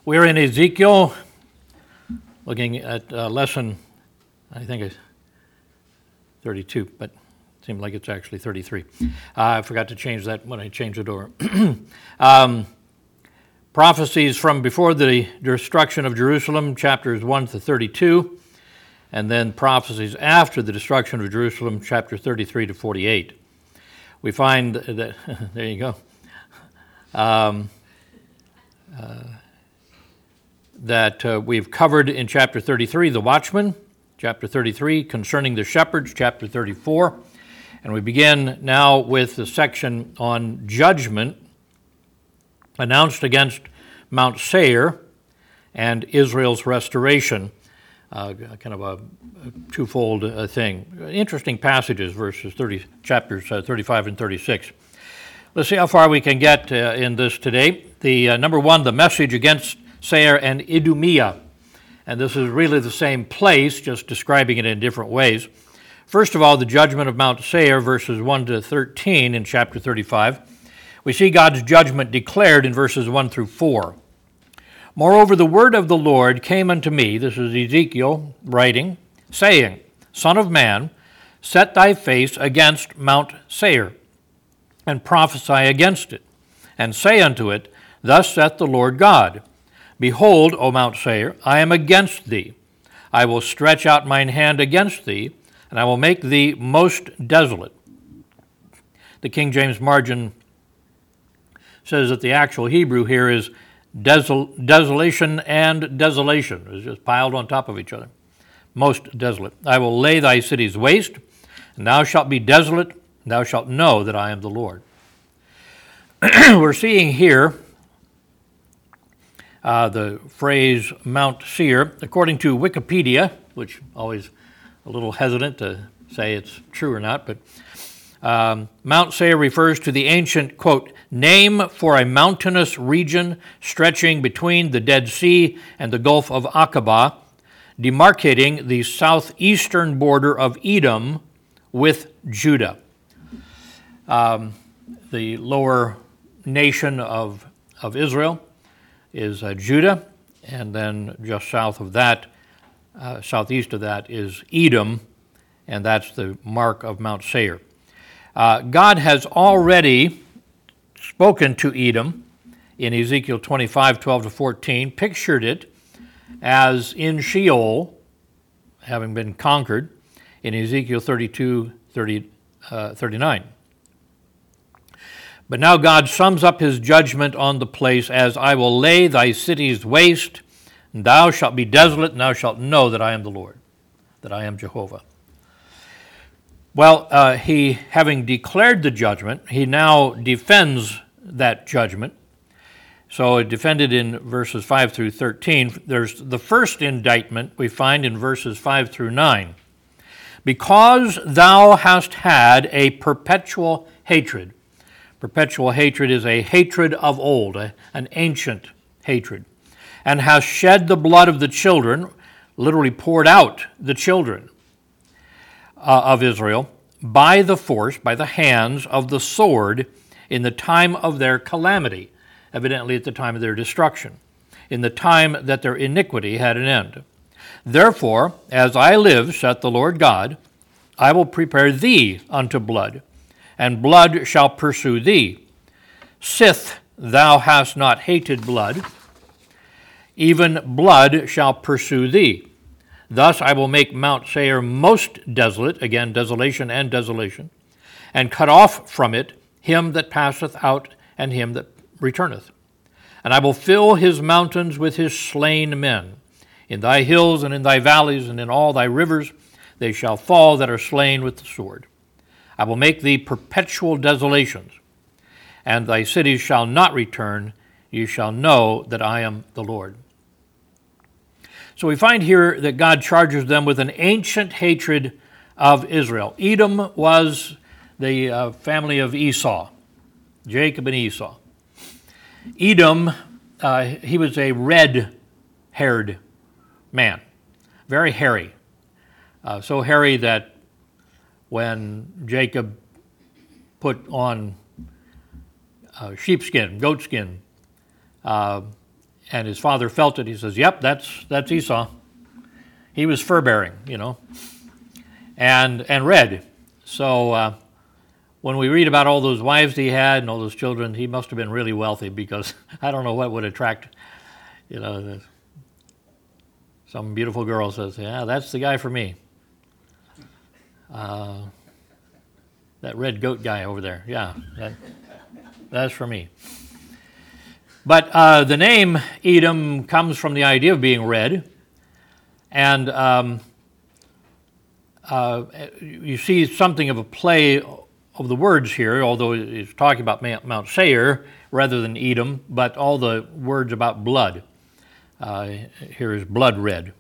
We're in Ezekiel, looking at lesson, I think it's 32, but it seems like it's actually 33. I forgot to change that when I changed it over. Prophecies from before the destruction of Jerusalem, chapters 1 to 32, and then prophecies after the destruction of Jerusalem, chapter 33 to 48. We find that, there you go, that we've covered in chapter 33, the watchman, chapter 33, concerning the shepherds, chapter 34, and we begin now with the section on judgment announced against Mount Seir and Israel's restoration, kind of a twofold thing. Interesting passages, chapters 35 and 36. Let's see how far we can get in this today. The number one, the message against Seir and Idumea. And this is really the same place, just describing it in different ways. First of all, the judgment of Mount Seir, verses 1 to 13 in chapter 35. We see God's judgment declared in verses 1 through 4. Moreover, the word of the Lord came unto me, this is Ezekiel writing, saying, Son of man, set thy face against Mount Seir, and prophesy against it, and say unto it, Thus saith the Lord God, Behold, O Mount Seir, I am against thee. I will stretch out mine hand against thee, and I will make thee most desolate. The King James margin says that the actual Hebrew here is desolation and desolation. It's just piled on top of each other. Most desolate. I will lay thy cities waste, and thou shalt be desolate, and thou shalt know that I am the Lord. We're seeing here the phrase Mount Seir, according to Wikipedia, which always a little hesitant to say it's true or not, but Mount Seir refers to the ancient, quote, name for a mountainous region stretching between the Dead Sea and the Gulf of Aqaba, demarcating the southeastern border of Edom with Judah. The lower nation of Israel is Judah, and then just south of that, southeast of that is Edom, and that's the mark of Mount Seir. God has already spoken to Edom in Ezekiel 25, 12 to 14, pictured it as in Sheol, having been conquered, in Ezekiel 32, 39. But now God sums up his judgment on the place as, I will lay thy cities waste, and thou shalt be desolate, and thou shalt know that I am the Lord, that I am Jehovah. Well, he, having declared the judgment, he now defends that judgment. So it defended in verses 5 through 13. There's the first indictment we find in verses 5 through 9. Because thou hast had a perpetual hatred. Perpetual hatred is a hatred of old, an ancient hatred, and hast shed the blood of the children, literally poured out the children of Israel, by the force, by the hands of the sword, in the time of their calamity, evidently at the time of their destruction, in the time that their iniquity had an end. Therefore, as I live, saith the Lord God, I will prepare thee unto blood, and blood shall pursue thee. Sith thou hast not hated blood, even blood shall pursue thee. Thus I will make Mount Seir most desolate, again, desolation and desolation, and cut off from it him that passeth out and him that returneth. And I will fill his mountains with his slain men. In thy hills and in thy valleys and in all thy rivers they shall fall that are slain with the sword. I will make thee perpetual desolations, and thy cities shall not return. You shall know that I am the Lord. So we find here that God charges them with an ancient hatred of Israel. Edom was the family of Esau, Jacob and Esau. Edom, he was a red-haired man, very hairy. So hairy that when Jacob put on sheepskin, goatskin, And his father felt it. He says, yep, that's Esau. He was fur-bearing, and red. So when we read about all those wives he had and all those children, he must have been really wealthy, because I don't know what would attract, some beautiful girl says, yeah, that's the guy for me. That red goat guy over there, yeah, that's for me. But the name Edom comes from the idea of being red, and you see something of a play of the words here, although it's talking about Mount Seir rather than Edom, but all the words about blood. Here is blood red.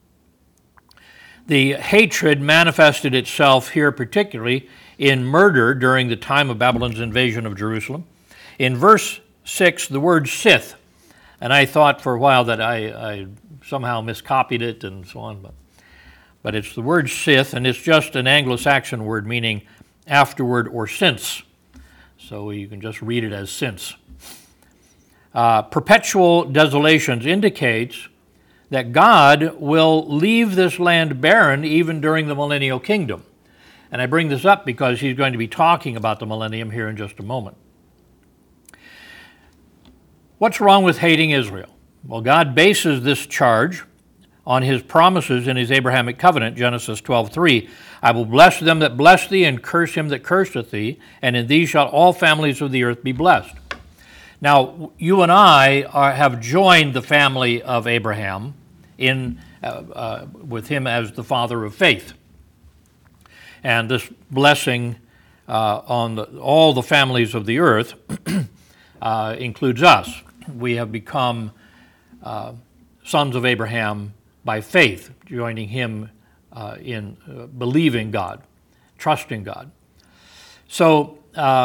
The hatred manifested itself here particularly in murder during the time of Babylon's invasion of Jerusalem. In verse 6, the word Sith, and I thought for a while that I somehow miscopied it and so on, but it's the word Sith, and it's just an Anglo-Saxon word meaning afterward or since, so you can just read it as since. Perpetual desolations indicates that God will leave this land barren even during the millennial kingdom. And I bring this up because he's going to be talking about the millennium here in just a moment. What's wrong with hating Israel? Well, God bases this charge on his promises in his Abrahamic covenant, Genesis 12:3. I will bless them that bless thee, and curse him that curseth thee, and in thee shall all families of the earth be blessed. Now, you and I have joined the family of Abraham with him as the father of faith. And this blessing on all the families of the earth includes us. We have become sons of Abraham by faith, joining him in believing God, trusting God. So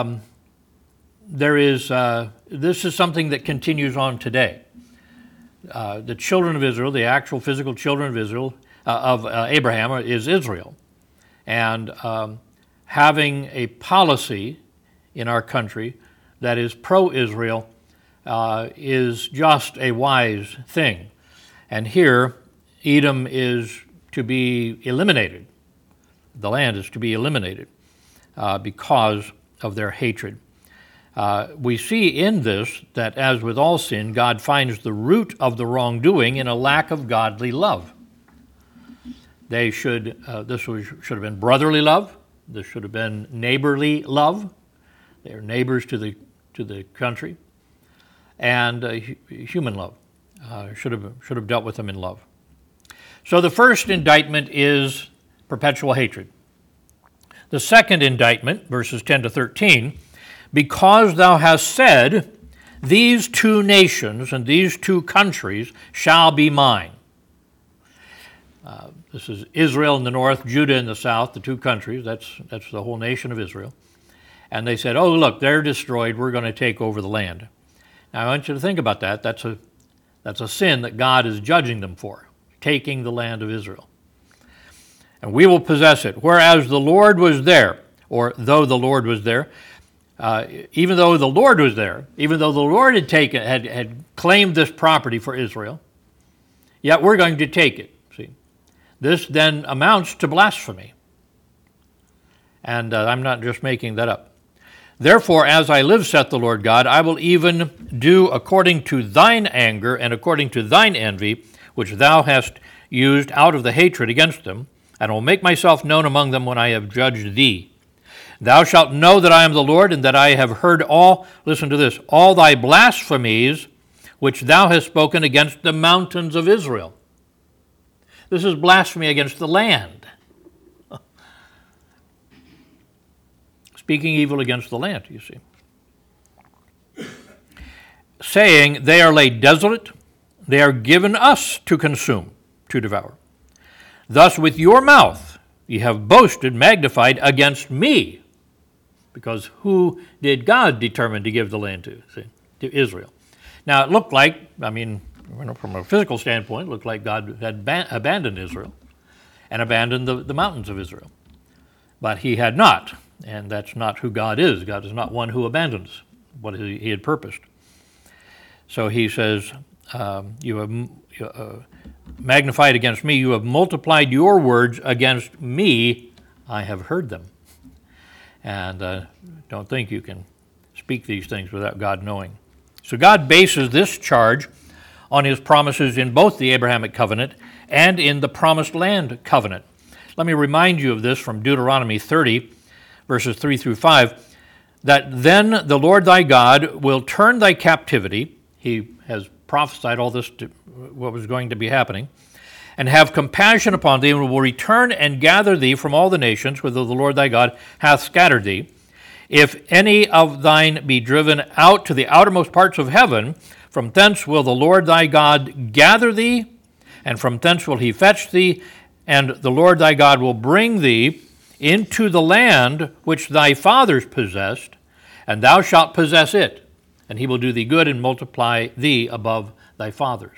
this is something that continues on today. The children of Israel, the actual physical children of Israel, of Abraham, is Israel. And having a policy in our country that is pro-Israel is just a wise thing. And here, Edom is to be eliminated. The land is to be eliminated because of their hatred. We see in this that, as with all sin, God finds the root of the wrongdoing in a lack of godly love. This should have been brotherly love. This should have been neighborly love. They are neighbors to the country, and human love. Should have dealt with them in love. So the first indictment is perpetual hatred. The second indictment, verses 10 to 13, because thou hast said, these two nations and these two countries shall be mine. This is Israel in the north, Judah in the south, the two countries. That's the whole nation of Israel. And they said, oh, look, they're destroyed. We're going to take over the land. Now, I want you to think about that. That's a sin that God is judging them for, taking the land of Israel. And we will possess it. Whereas the Lord was there, or though the Lord was there, even though the Lord was there, even though the Lord had claimed this property for Israel, yet we're going to take it. See, this then amounts to blasphemy. And I'm not just making that up. Therefore, as I live, saith the Lord God, I will even do according to thine anger and according to thine envy, which thou hast used out of the hatred against them, and will make myself known among them when I have judged thee. Thou shalt know that I am the Lord, and that I have heard all thy blasphemies which thou hast spoken against the mountains of Israel. This is blasphemy against the land. Speaking evil against the land, you see. Saying, they are laid desolate, they are given us to consume, to devour. Thus with your mouth ye have boasted, magnified against me. Because who did God determine to give the land to? See, to Israel. Now it looked like, from a physical standpoint, it looked like God had abandoned Israel and abandoned the mountains of Israel. But he had not. And that's not who God is. God is not one who abandons what he had purposed. So he says, You have magnified against me. You have multiplied your words against me. I have heard them. And don't think you can speak these things without God knowing. So God bases this charge on his promises in both the Abrahamic covenant and in the Promised Land covenant. Let me remind you of this from Deuteronomy 30, verses 3 through 5, that then the Lord thy God will turn thy captivity. He has prophesied all this, what was going to be happening, and have compassion upon thee, and will return and gather thee from all the nations whither the Lord thy God hath scattered thee. If any of thine be driven out to the outermost parts of heaven, from thence will the Lord thy God gather thee, and from thence will he fetch thee, and the Lord thy God will bring thee into the land which thy fathers possessed, and thou shalt possess it, and he will do thee good and multiply thee above thy fathers.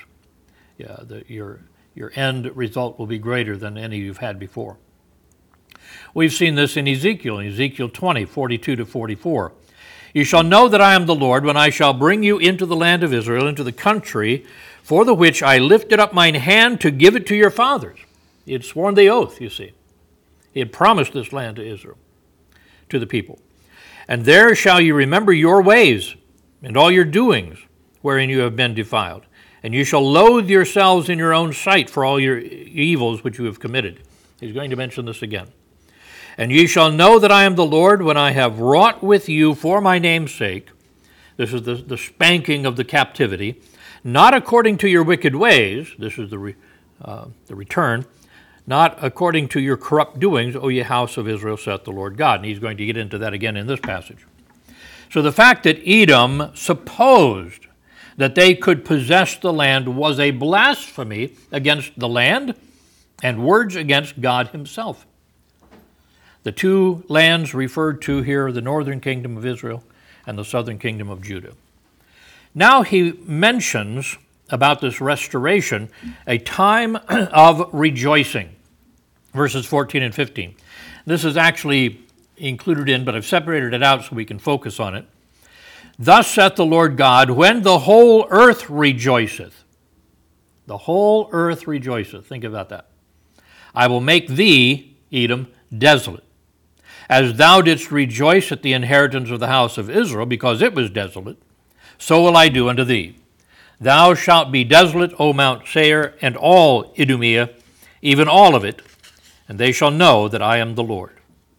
Your end result will be greater than any you've had before. We've seen this in Ezekiel 20, 42 to 44. You shall know that I am the Lord when I shall bring you into the land of Israel, into the country for the which I lifted up mine hand to give it to your fathers. He had sworn the oath, you see. He had promised this land to Israel, to the people. And there shall you remember your ways and all your doings wherein you have been defiled. And you shall loathe yourselves in your own sight for all your evils which you have committed. He's going to mention this again. And ye shall know that I am the Lord when I have wrought with you for my name's sake. This is the spanking of the captivity. Not according to your wicked ways. This is the return. Not according to your corrupt doings, O ye house of Israel, saith the Lord God. And he's going to get into that again in this passage. So the fact that Edom supposed that they could possess the land was a blasphemy against the land and words against God himself. The two lands referred to here are the northern kingdom of Israel and the southern kingdom of Judah. Now he mentions about this restoration a time of rejoicing, verses 14 and 15. This is actually included in, but I've separated it out so we can focus on it. Thus saith the Lord God, when the whole earth rejoiceth. The whole earth rejoiceth. Think about that. I will make thee, Edom, desolate. As thou didst rejoice at the inheritance of the house of Israel, because it was desolate, so will I do unto thee. Thou shalt be desolate, O Mount Seir, and all Idumea, even all of it, and they shall know that I am the Lord.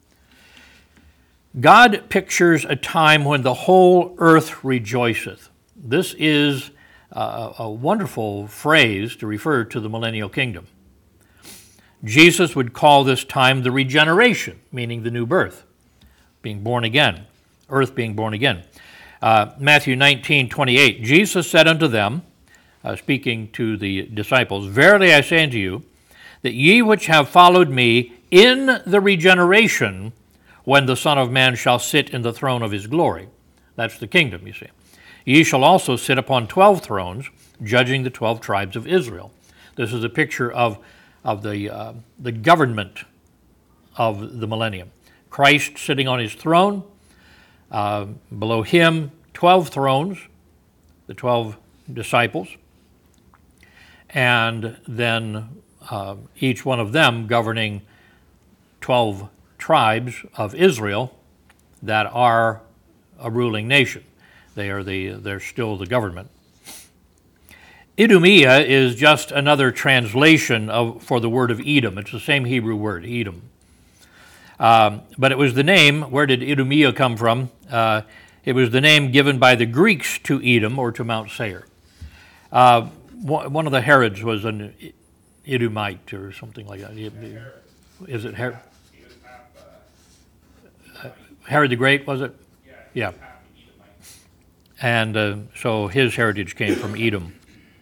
God pictures a time when the whole earth rejoiceth. This is a wonderful phrase to refer to the millennial kingdom. Jesus would call this time the regeneration, meaning the new birth, being born again, earth being born again. Matthew 19:28, Jesus said unto them, speaking to the disciples, verily I say unto you, that ye which have followed me in the regeneration, when the Son of Man shall sit in the throne of his glory. That's the kingdom, you see. Ye shall also sit upon 12 thrones, judging the 12 tribes of Israel. This is a picture of the government of the millennium. Christ sitting on his throne, below him 12 thrones, the 12 disciples, and then each one of them governing 12 tribes of Israel that are a ruling nation. They're still the government. Idumea is just another translation for the word of Edom. It's the same Hebrew word, Edom. But it was the name. Where did Idumea come from? It was the name given by the Greeks to Edom or to Mount Seir. One of the Herods was an Edomite or something like that. Is it Herod? Herod the Great, was it? Yeah. And so his heritage came from Edom.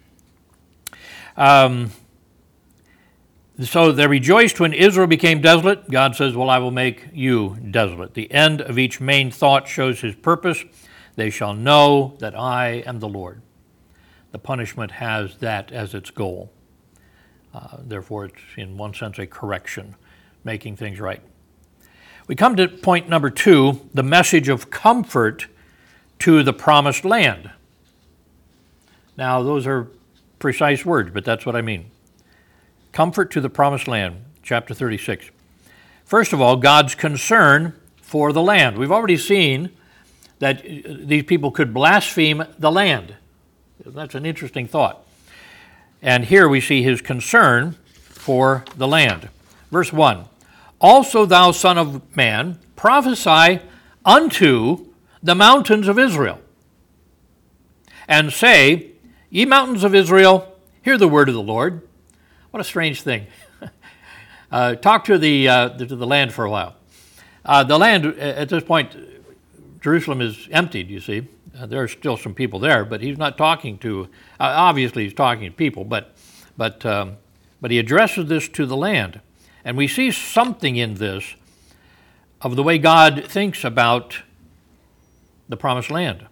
So they rejoiced when Israel became desolate. God says, well, I will make you desolate. The end of each main thought shows his purpose. They shall know that I am the Lord. The punishment has that as its goal. Therefore, it's in one sense a correction, making things right. We come to point number 2, the message of comfort to the promised land. Now, those are precise words, but that's what I mean. Comfort to the promised land, chapter 36. First of all, God's concern for the land. We've already seen that these people could blaspheme the land. That's an interesting thought. And here we see his concern for the land. Verse 1, also thou son of man, prophesy unto the mountains of Israel, and say, ye mountains of Israel, hear the word of the Lord. What a strange thing. Talk to the land for a while. The land, at this point, Jerusalem is emptied, you see. There are still some people there, but he's not talking to, obviously he's talking to people, but he addresses this to the land. And we see something in this of the way God thinks about the promised land.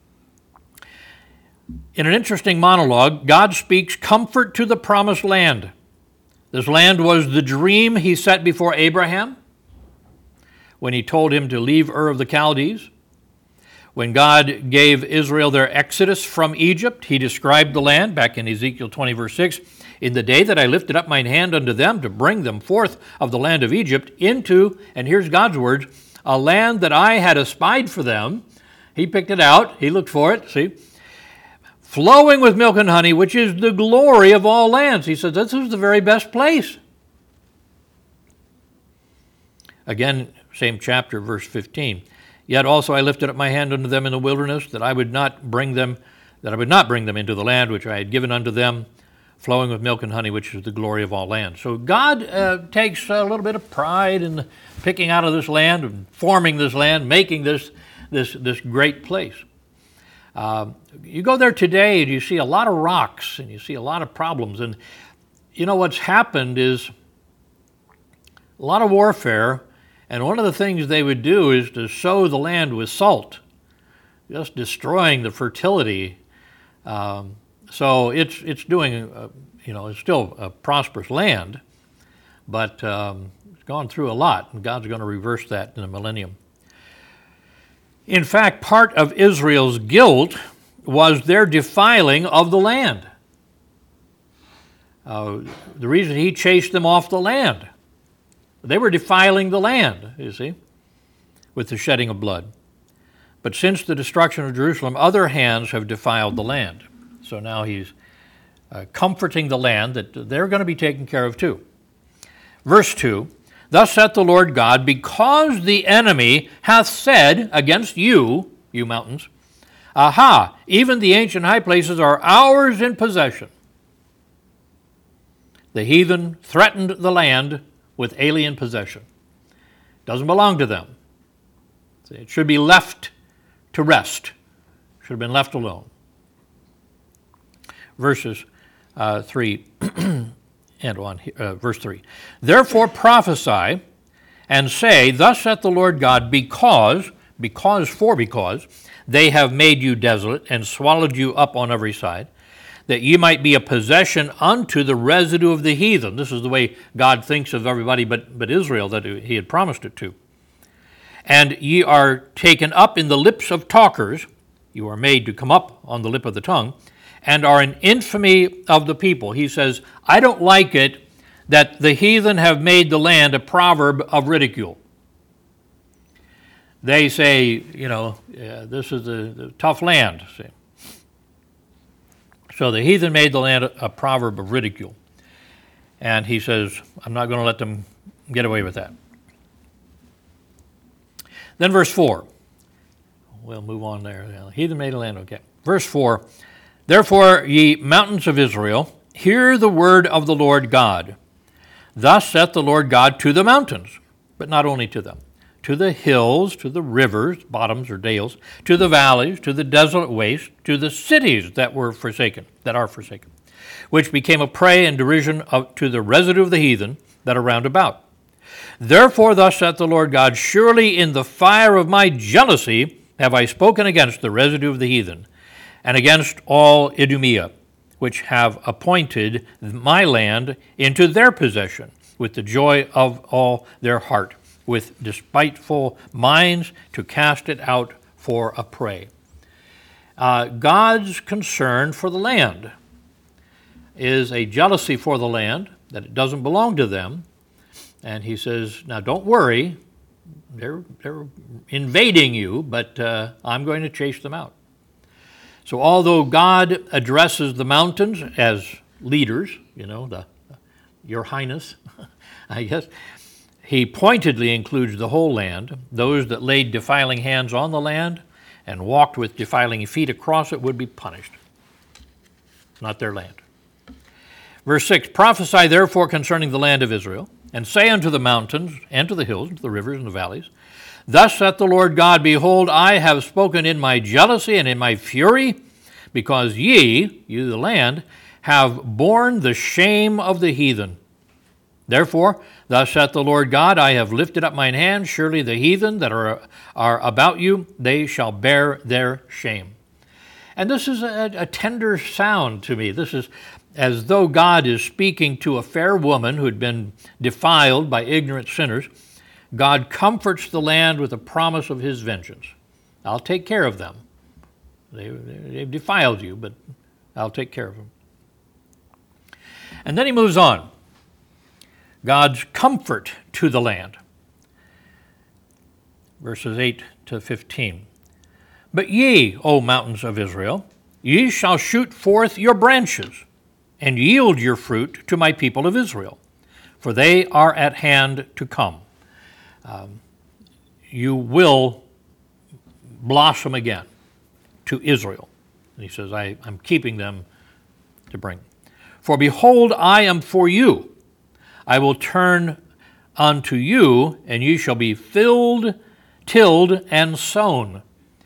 In an interesting monologue, God speaks comfort to the promised land. This land was the dream he set before Abraham when he told him to leave Ur of the Chaldees. When God gave Israel their exodus from Egypt, he described the land back in Ezekiel 20, verse 6, in the day that I lifted up mine hand unto them to bring them forth of the land of Egypt into, and here's God's words, a land that I had espied for them. He picked it out. He looked for it, see, flowing with milk and honey, which is the glory of all lands. He says, this is the very best place. Again, same chapter, verse 15. Yet also I lifted up my hand unto them in the wilderness, that I would not bring them into the land which I had given unto them, flowing with milk and honey, which is the glory of all lands. So God takes a little bit of pride in picking out of this land, and forming this land, making this great place. You go there today and you see a lot of rocks and you see a lot of problems. And you know what's happened is a lot of warfare. And one of the things they would do is to sow the land with salt, just destroying the fertility. So it's doing, it's still a prosperous land, but it's gone through a lot, and God's going to reverse that in the millennium. In fact, part of Israel's guilt was their defiling of the land. The reason he chased them off the land, they were defiling the land, you see, with the shedding of blood. But since the destruction of Jerusalem, other hands have defiled the land. So now he's comforting the land that they're going to be taken care of too. Verse 2, thus saith the Lord God, because the enemy hath said against you, you mountains, aha, even the ancient high places are ours in possession. The heathen threatened the land with alien possession. Doesn't belong to them. It should be left to rest. Should have been left alone. Verses 3 and on, verse 3. Therefore prophesy and say, thus saith the Lord God, because they have made you desolate and swallowed you up on every side, that ye might be a possession unto the residue of the heathen. This is the way God thinks of everybody but Israel that he had promised it to. And ye are taken up in the lips of talkers, you are made to come up on the lip of the tongue, and are an infamy of the people. He says, I don't like it that the heathen have made the land a proverb of ridicule. They say, this is a tough land. See? So the heathen made the land a proverb of ridicule. And he says, I'm not going to let them get away with that. Then verse 4. We'll move on there. The heathen made a land, okay. Verse 4. Therefore, ye mountains of Israel, hear the word of the Lord God. Thus saith the Lord God to the mountains, but not only to them, to the hills, to the rivers, bottoms or dales, to the valleys, to the desolate waste, to the cities that are forsaken, which became a prey and derision to the residue of the heathen that are round about. Therefore thus saith the Lord God, surely in the fire of my jealousy have I spoken against the residue of the heathen, and against all Idumea, which have appointed my land into their possession, with the joy of all their heart, with despiteful minds to cast it out for a prey. God's concern for the land. is a jealousy for the land, that it doesn't belong to them. And he says, now don't worry, they're invading you, but I'm going to chase them out. So although God addresses the mountains as leaders, your highness, I guess, he pointedly includes the whole land. Those that laid defiling hands on the land and walked with defiling feet across it would be punished. Not their land. Verse 6, prophesy therefore concerning the land of Israel, and say unto the mountains, and to the hills, and to the rivers and the valleys, thus saith the Lord God, behold, I have spoken in my jealousy and in my fury, because ye, you the land, have borne the shame of the heathen. Therefore, thus saith the Lord God, I have lifted up mine hand, surely the heathen that are about you, they shall bear their shame. And this is a tender sound to me. This is as though God is speaking to a fair woman who had been defiled by ignorant sinners. God comforts the land with a promise of his vengeance. I'll take care of them. They've defiled you, but I'll take care of them. And then he moves on. God's comfort to the land. Verses 8 to 15. But ye, O mountains of Israel, ye shall shoot forth your branches, and yield your fruit to my people of Israel, for they are at hand to come. You will blossom again to Israel. And he says, I'm keeping them to bring. For behold, I am for you. I will turn unto you, and ye shall be filled, tilled, and sown.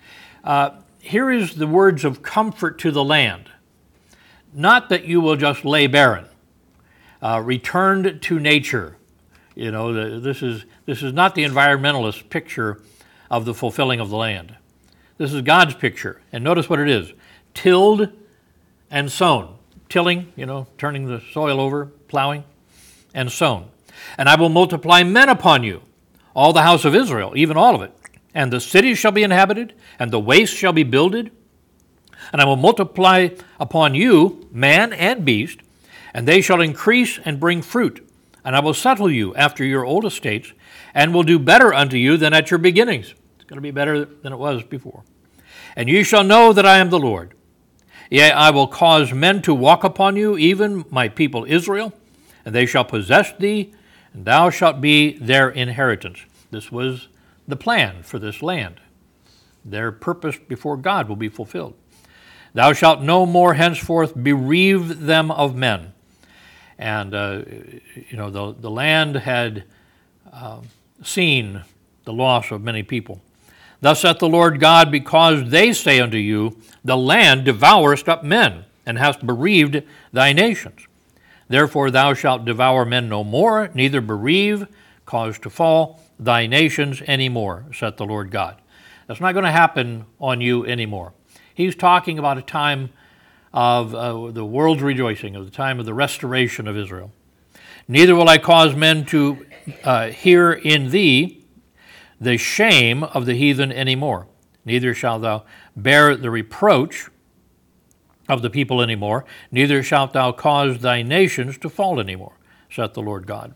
Here is the words of comfort to the land. Not that you will just lay barren, returned to nature. This is not the environmentalist picture of the fulfilling of the land. This is God's picture. And notice what it is. Tilled and sown. Tilling, turning the soil over, plowing, and sown. And I will multiply men upon you, all the house of Israel, even all of it. And the cities shall be inhabited, and the wastes shall be builded. And I will multiply upon you man and beast, and they shall increase and bring fruit. And I will settle you after your old estates, and will do better unto you than at your beginnings. It's going to be better than it was before. And ye shall know that I am the Lord. Yea, I will cause men to walk upon you, even my people Israel, and they shall possess thee, and thou shalt be their inheritance. This was the plan for this land. Their purpose before God will be fulfilled. Thou shalt no more henceforth bereave them of men. And, the land had seen the loss of many people. Thus saith the Lord God, because they say unto you, the land devourest up men, and hast bereaved thy nations. Therefore thou shalt devour men no more, neither bereave, cause to fall thy nations any more, saith the Lord God. That's not going to happen on you anymore. He's talking about a time of the world's rejoicing, of the time of the restoration of Israel. Neither will I cause men to hear in thee the shame of the heathen any more. Neither shalt thou bear the reproach of the people any more. Neither shalt thou cause thy nations to fall any more, saith the Lord God.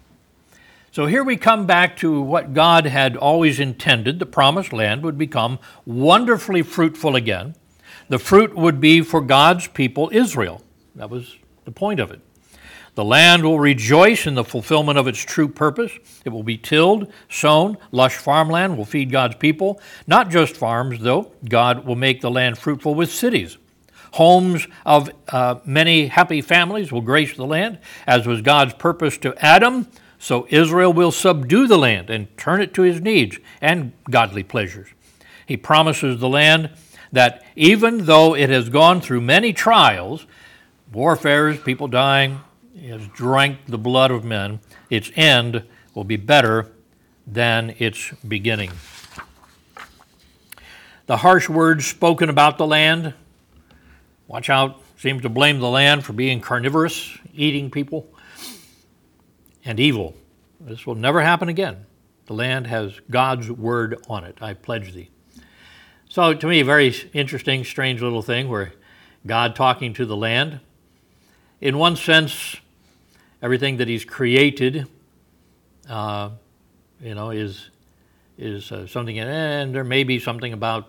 So here we come back to what God had always intended. The promised land would become wonderfully fruitful again. The fruit would be for God's people, Israel. That was the point of it. The land will rejoice in the fulfillment of its true purpose. It will be tilled, sown, lush farmland will feed God's people. Not just farms, though. God will make the land fruitful with cities. Homes of many happy families will grace the land, as was God's purpose to Adam. So Israel will subdue the land and turn it to his needs and godly pleasures. He promises the land that even though it has gone through many trials, warfares, people dying, it has drank the blood of men, its end will be better than its beginning. The harsh words spoken about the land, watch out, seem to blame the land for being carnivorous, eating people, and evil. This will never happen again. The land has God's word on it. I pledge thee. So to me, a very interesting, strange little thing where God talking to the land. in one sense, everything that he's created, is something, and there may be something about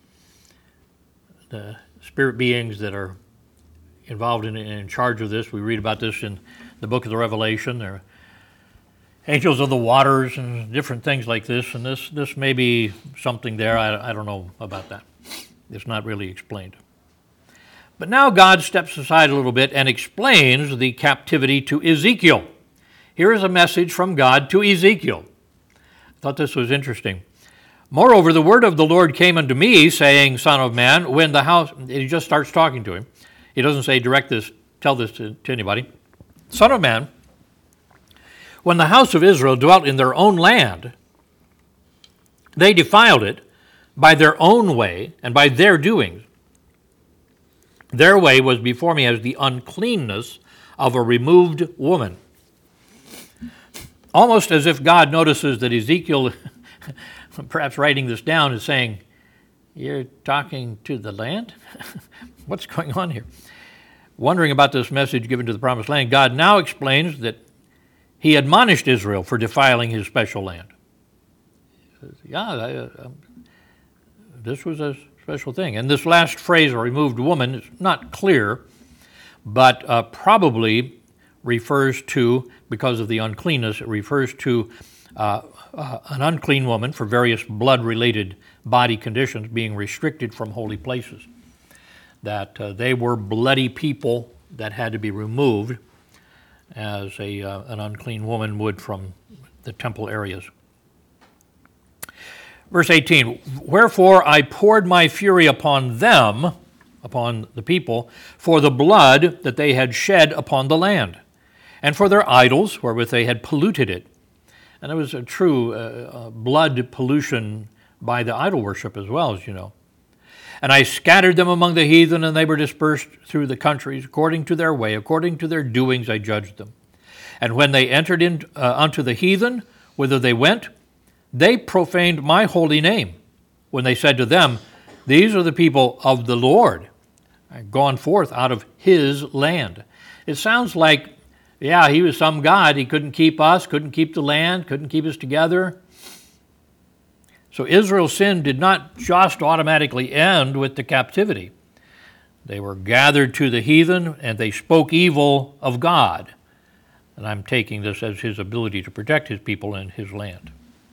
the spirit beings that are involved in charge of this. We read about this in the book of the Revelation. There are angels of the waters and different things like this, and this may be something there. I don't know about that. It's not really explained. But now God steps aside a little bit and explains the captivity to Ezekiel. Here is a message from God to Ezekiel. I thought this was interesting. Moreover, the word of the Lord came unto me, saying, Son of man, when the house... He just starts talking to him. He doesn't say, tell this to anybody. Son of man, when the house of Israel dwelt in their own land, they defiled it by their own way and by their doings. Their way was before me as the uncleanness of a removed woman. Almost as if God notices that Ezekiel, perhaps writing this down, is saying, you're talking to the land? What's going on here? Wondering about this message given to the promised land, God now explains that he admonished Israel for defiling his special land. He says, this was a special thing. And this last phrase, a removed woman, is not clear, but probably refers to, because of the uncleanness, it refers to an unclean woman for various blood-related body conditions being restricted from holy places. That they were bloody people that had to be removed as an unclean woman would from the temple areas. Verse 18, wherefore I poured my fury upon them, upon the people, for the blood that they had shed upon the land, and for their idols wherewith they had polluted it. And there was a true blood pollution by the idol worship as well, as you know. And I scattered them among the heathen, and they were dispersed through the countries, according to their way, according to their doings I judged them. And when they entered in unto the heathen, whither they went, they profaned my holy name, when they said to them, these are the people of the Lord, gone forth out of his land. It sounds like, yeah, he was some God. He couldn't keep us, couldn't keep the land, couldn't keep us together. So Israel's sin did not just automatically end with the captivity. They were gathered to the heathen, and they spoke evil of God. And I'm taking this as his ability to protect his people and his land.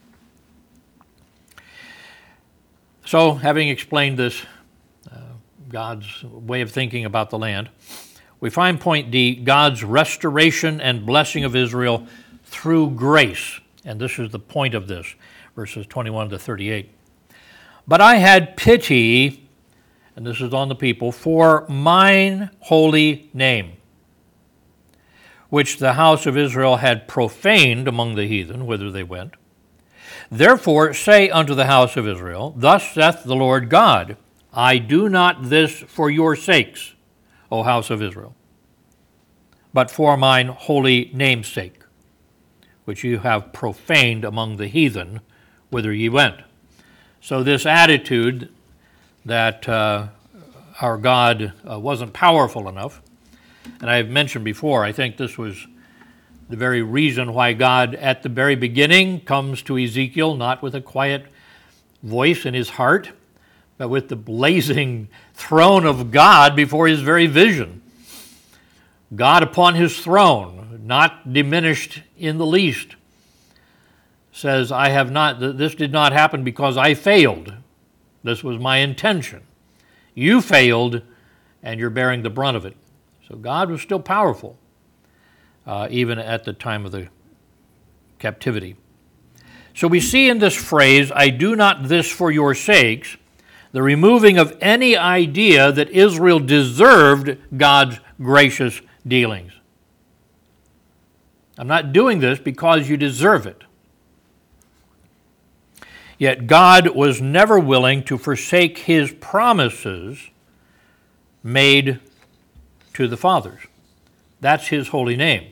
So, having explained this, God's way of thinking about the land, we find point D, God's restoration and blessing of Israel through grace. And this is the point of this, verses 21 to 38. But I had pity, and this is on the people, for mine holy name, which the house of Israel had profaned among the heathen, whither they went. Therefore say unto the house of Israel, thus saith the Lord God, I do not this for your sakes, O house of Israel, but for mine holy name's sake, which you have profaned among the heathen, whither ye went. So this attitude that our God wasn't powerful enough, and I've mentioned before, I think this was the very reason why God at the very beginning comes to Ezekiel, not with a quiet voice in his heart, but with the blazing throne of God before his very vision. God upon his throne, not diminished in the least, says, this did not happen because I failed. This was my intention. You failed, and you're bearing the brunt of it. So God was still powerful, even at the time of the captivity. So we see in this phrase, I do not this for your sakes, the removing of any idea that Israel deserved God's gracious dealings. I'm not doing this because you deserve it. Yet God was never willing to forsake his promises made to the fathers. That's his holy name.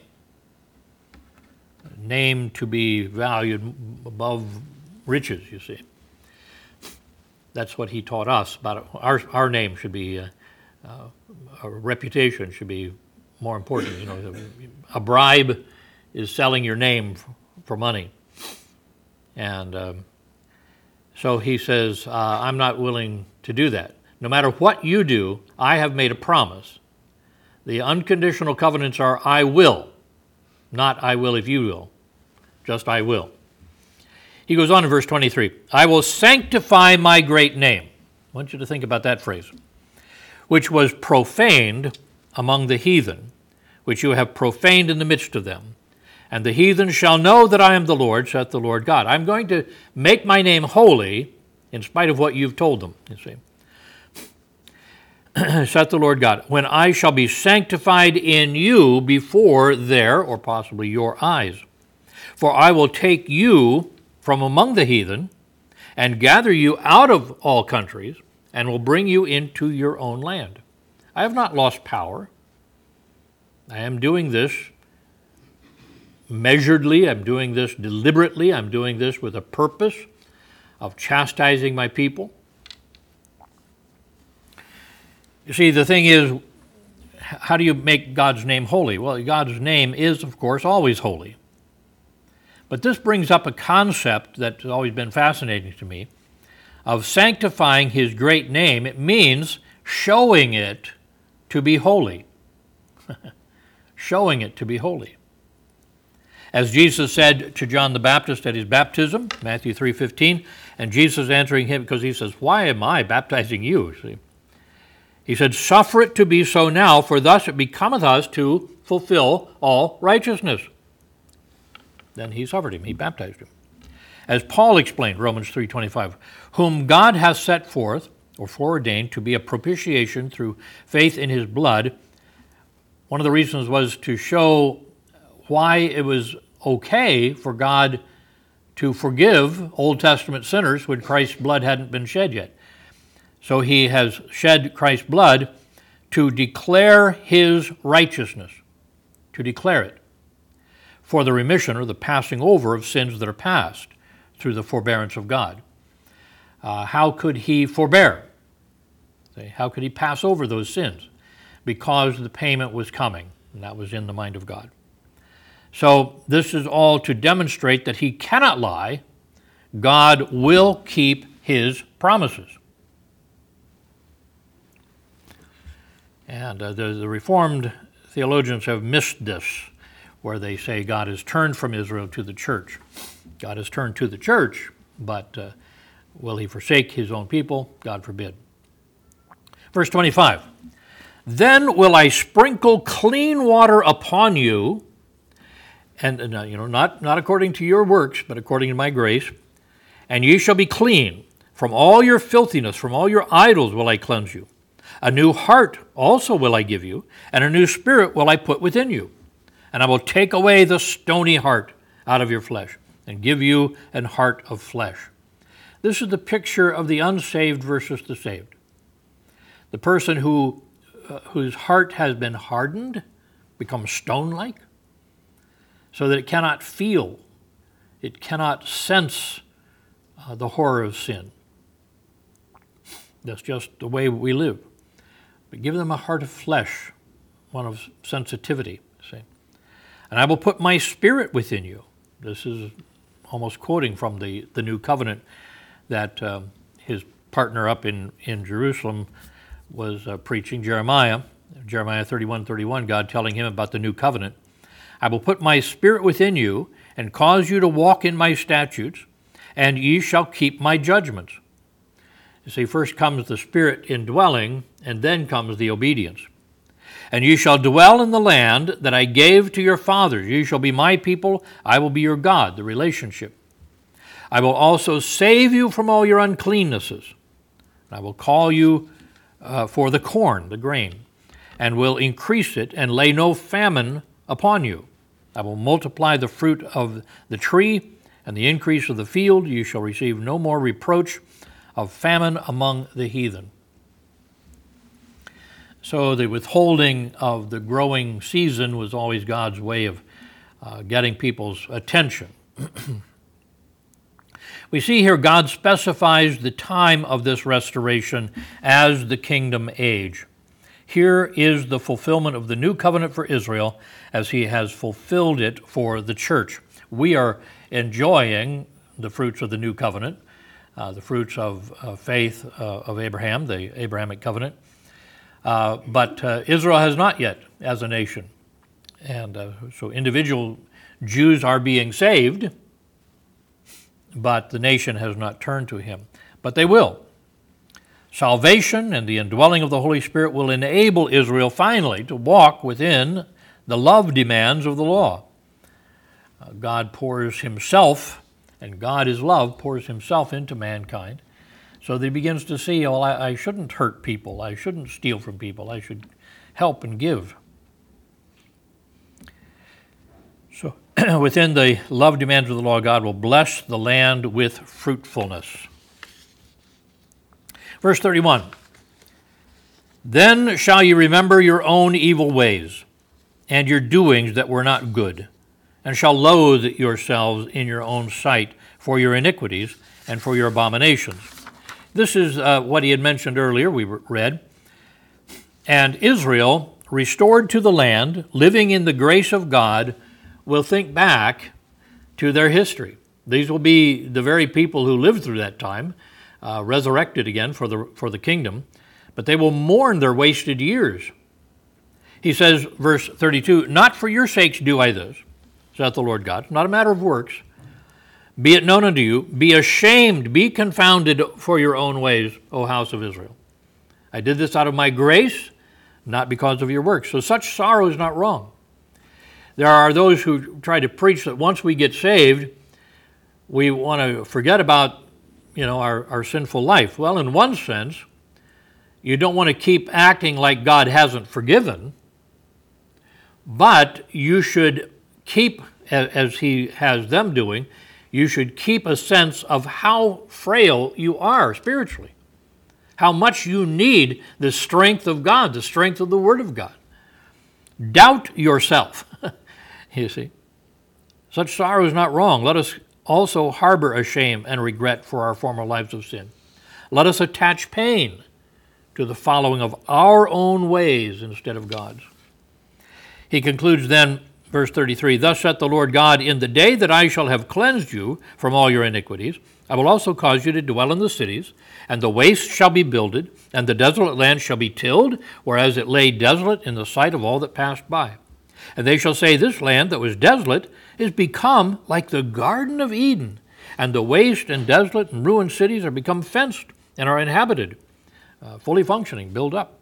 A name to be valued above riches, you see. That's what he taught us about it. Our name should be, our reputation should be more important. A bribe is selling your name for money. And so he says, I'm not willing to do that. No matter what you do, I have made a promise. The unconditional covenants are I will, not I will if you will, just I will. He goes on in verse 23, I will sanctify my great name. I want you to think about that phrase. Which was profaned among the heathen, which you have profaned in the midst of them. And the heathen shall know that I am the Lord, saith the Lord God. I'm going to make my name holy in spite of what you've told them, you see. Saith the Lord God, when I shall be sanctified in you before their, or possibly your eyes. For I will take you from among the heathen and gather you out of all countries and will bring you into your own land. I have not lost power. I am doing this measuredly. I'm doing this deliberately. I'm doing this with a purpose of chastising my people. You see, the thing is, how do you make God's name holy? Well, God's name is, of course, always holy. But this brings up a concept that's always been fascinating to me of sanctifying his great name. It means showing it to be holy. Showing it to be holy. As Jesus said to John the Baptist at his baptism, Matthew 3:15, and Jesus answering him, because he says, why am I baptizing you? See? He said, suffer it to be so now, for thus it becometh us to fulfill all righteousness. Then he suffered him, he baptized him. As Paul explained, Romans 3:25, whom God hath set forth, or foreordained, to be a propitiation through faith in his blood. One of the reasons was to show why it was okay for God to forgive Old Testament sinners when Christ's blood hadn't been shed yet. So he has shed Christ's blood to declare his righteousness, to declare it, for the remission or the passing over of sins that are past through the forbearance of God. How could he forbear? How could he pass over those sins? Because the payment was coming, and that was in the mind of God. So this is all to demonstrate that he cannot lie. God will keep his promises. And the Reformed theologians have missed this, where they say God has turned from Israel to the church. God has turned to the church, but will he forsake his own people? God forbid. Verse 25, then will I sprinkle clean water upon you, and not according to your works, but according to my grace, and ye shall be clean. From all your filthiness, from all your idols will I cleanse you. A new heart also will I give you, and a new spirit will I put within you. And I will take away the stony heart out of your flesh, and give you an heart of flesh. This is the picture of the unsaved versus the saved. The person whose heart has been hardened becomes stone-like, so that it cannot feel, it cannot sense the horror of sin. That's just the way we live. But give them a heart of flesh, one of sensitivity, see. And I will put my spirit within you. This is almost quoting from the new covenant that his partner up in Jerusalem was preaching, Jeremiah 31:31, God telling him about the new covenant. I will put my spirit within you and cause you to walk in my statutes, and ye shall keep my judgments. You see, first comes the Spirit indwelling, and then comes the obedience. And ye shall dwell in the land that I gave to your fathers. Ye shall be my people, I will be your God, the relationship. I will also save you from all your uncleannesses. I will call you for the corn, the grain, and will increase it, and lay no famine upon you. I will multiply the fruit of the tree, and the increase of the field. You shall receive no more reproach of famine among the heathen. So the withholding of the growing season was always God's way of getting people's attention. We see here God specifies the time of this restoration as the kingdom age. Here is the fulfillment of the new covenant for Israel as he has fulfilled it for the church. We are enjoying the fruits of the new covenant, the fruits of faith of Abraham, the Abrahamic covenant. But Israel has not yet as a nation. And so individual Jews are being saved, but the nation has not turned to him. But they will. Salvation and the indwelling of the Holy Spirit will enable Israel finally to walk within the love demands of the law. God pours himself, and God is love, pours himself into mankind, so that he begins to see, well, I shouldn't hurt people, I shouldn't steal from people, I should help and give. So within the love demands of the law, God will bless the land with fruitfulness. Verse 31, then shall you remember your own evil ways and your doings that were not good, and shall loathe yourselves in your own sight for your iniquities and for your abominations. This is what he had mentioned earlier, we read. And Israel, restored to the land, living in the grace of God, will think back to their history. These will be the very people who lived through that time, resurrected again for the kingdom, but they will mourn their wasted years. He says, verse 32, not for your sakes do I this, saith the Lord God, not a matter of works. Be it known unto you, be ashamed, be confounded for your own ways, O house of Israel. I did this out of my grace, not because of your works. So such sorrow is not wrong. There are those who try to preach that once we get saved, we want to forget about our sinful life. Well, in one sense, you don't want to keep acting like God hasn't forgiven, but you should keep, as he has them doing, you should keep a sense of how frail you are spiritually, how much you need the strength of God, the strength of the Word of God. Doubt yourself, you see. Such sorrow is not wrong. Let us also harbor a shame and regret for our former lives of sin. Let us attach pain to the following of our own ways instead of God's. He concludes then, verse 33, thus saith the Lord God, in the day that I shall have cleansed you from all your iniquities, I will also cause you to dwell in the cities, and the waste shall be builded, and the desolate land shall be tilled, whereas it lay desolate in the sight of all that passed by. And they shall say, this land that was desolate is become like the Garden of Eden, and the waste and desolate and ruined cities are become fenced and are inhabited, fully functioning, built up.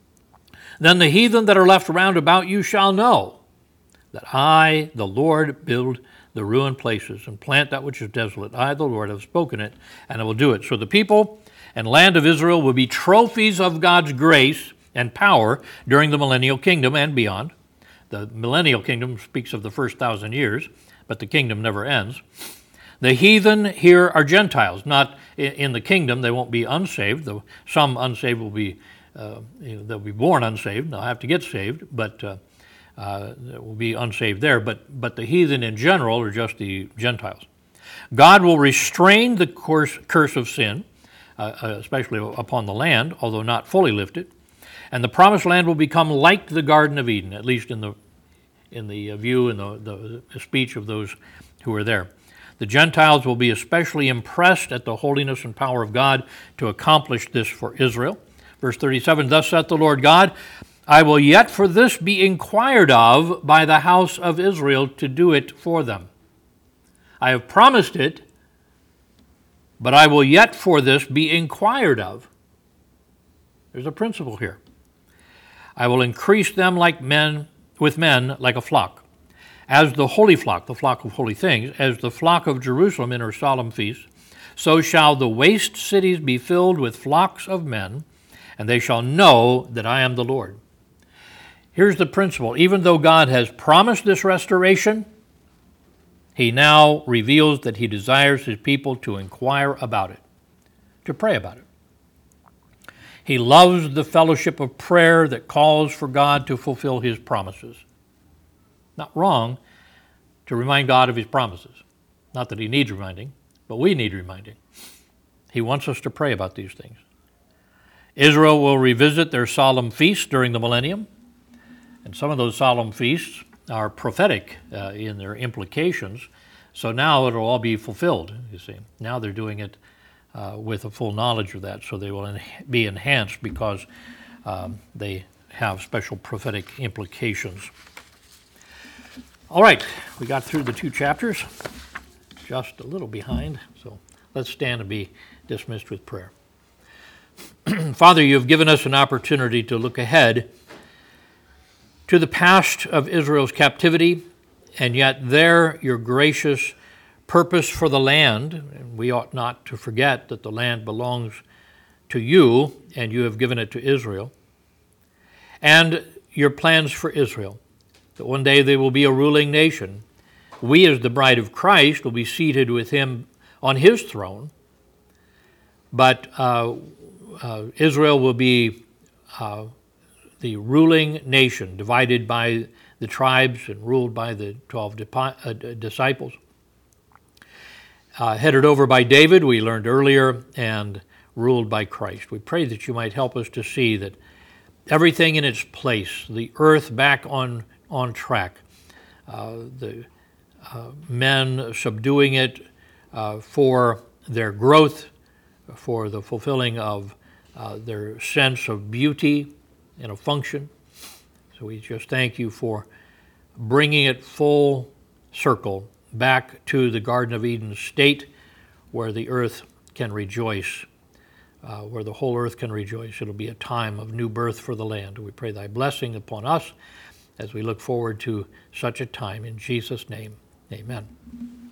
Then the heathen that are left round about you shall know that I, the Lord, build the ruined places and plant that which is desolate. I, the Lord, have spoken it, and I will do it. So the people and land of Israel will be trophies of God's grace and power during the millennial kingdom and beyond. The millennial kingdom speaks of the first 1,000 years, but the kingdom never ends. The heathen here are Gentiles, not in the kingdom. They won't be unsaved, though some unsaved will be, they'll be born unsaved. They'll have to get saved, but will be unsaved there. But the heathen in general are just the Gentiles. God will restrain the curse of sin, especially upon the land, although not fully lift it. And the promised land will become like the Garden of Eden, at least in the view and the speech of those who are there. The Gentiles will be especially impressed at the holiness and power of God to accomplish this for Israel. Verse 37, thus saith the Lord God, I will yet for this be inquired of by the house of Israel to do it for them. I have promised it, but I will yet for this be inquired of. There's a principle here. I will increase them like men, with men like a flock. As the holy flock, the flock of holy things, as the flock of Jerusalem in her solemn feasts, so shall the waste cities be filled with flocks of men, and they shall know that I am the Lord. Here's the principle. Even though God has promised this restoration, he now reveals that he desires his people to inquire about it, to pray about it. He loves the fellowship of prayer that calls for God to fulfill his promises. Not wrong to remind God of his promises. Not that he needs reminding, but we need reminding. He wants us to pray about these things. Israel will revisit their solemn feasts during the millennium, and some of those solemn feasts are prophetic in their implications. So now it'll all be fulfilled, you see. Now they're doing it with a full knowledge of that, so they will be enhanced because they have special prophetic implications. All right, we got through the 2 chapters, just a little behind, so let's stand and be dismissed with prayer. Father, you have given us an opportunity to look ahead to the past of Israel's captivity, and yet there your gracious purpose for the land. And we ought not to forget that the land belongs to you, and you have given it to Israel. And your plans for Israel, that one day they will be a ruling nation. We, as the bride of Christ, will be seated with him on his throne, but Israel will be the ruling nation, divided by the tribes and ruled by the 12 disciples. Headed over by David, we learned earlier, and ruled by Christ. We pray that you might help us to see that everything in its place, the earth back on track, the men subduing it for their growth, for the fulfilling of their sense of beauty and of function. So we just thank you for bringing it full circle back to the Garden of Eden state where the earth can rejoice, where the whole earth can rejoice. It'll be a time of new birth for the land. We pray thy blessing upon us as we look forward to such a time. In Jesus' name, amen.